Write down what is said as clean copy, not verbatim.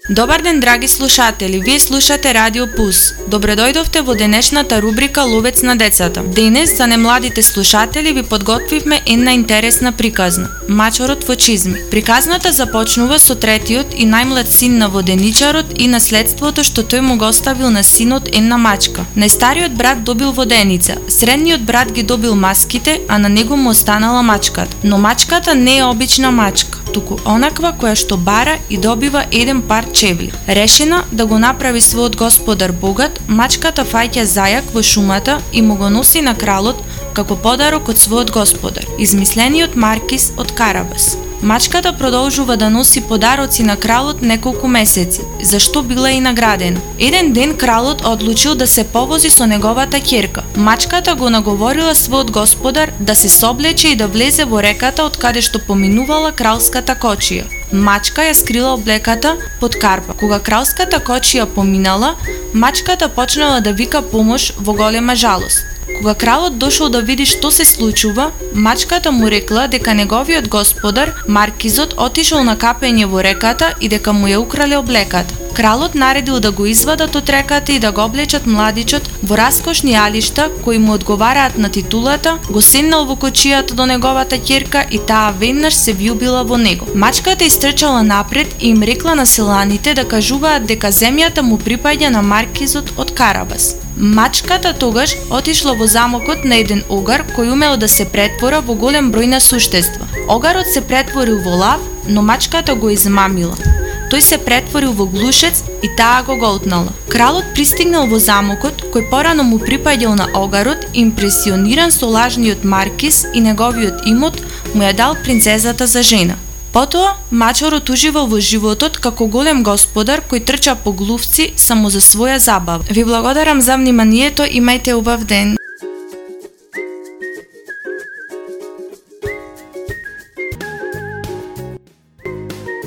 Добар ден, драги слушатели, вие слушате Радио Пус. Добредојдовте во денешната рубрика Ловец на децата. Денес, за немладите слушатели, ви подготвивме една интересна приказна – Мачорот во чизми. Приказната започнува со третиот и најмлад син на воденичарот и наследството што тој му го оставил на синот една мачка. Најстариот брат добил воденица, средниот брат ги добил маските, а на него му останала мачката. Но мачката не е обична мачка, туку онаква која што бара и добива еден пар чевли. Решена да го направи својот господар богат, мачката фаќа зајак во шумата и му го носи на кралот како подарок од својот господар, измислениот Маркис од Карабас. Мачката продолжува да носи подароци на кралот неколку месеци, за што била и наградена. Еден ден кралот одлучил да се повози со неговата ќерка. Мачката го наговорила својот господар да се соблече и да влезе во реката од каде што поминувала кралската кочија. Мачка ја скрила облеката под карпа. Кога кралската кочија поминала, мачката почнала да вика помош во голема жалост. Кога кралот дошол да види што се случува, мачката му рекла дека неговиот господар, Маркизот, отишол на капење во реката и дека му ја украле облеката. Кралот наредил да го извадат од реката и да го облечат младичот во раскошни алишта кои му одговараат на титулата, го седнал во кочијата до неговата ќерка и таа веднаш се влюбила во него. Мачката истрчала напред и им рекла на селаните да кажуваат дека земјата му припаѓа на Маркизот од Карабас. Мачката тогаш отишла во замокот на еден огар кој умел да се претвора во голем број на суштества. Огарот се претворил во лав, но мачката го измамила. Тој се претворил во глушец и таа го голтнала. Кралот пристигнал во замокот, кој порано му припаѓал на огарот, импресиониран со лажниот Маркис и неговиот имот, му ја дал принцезата за жена. Потоа, мачорот уживал во животот како голем господар кој трча по глувци само за своја забава. Ви благодарам за вниманието, имајте убав ден.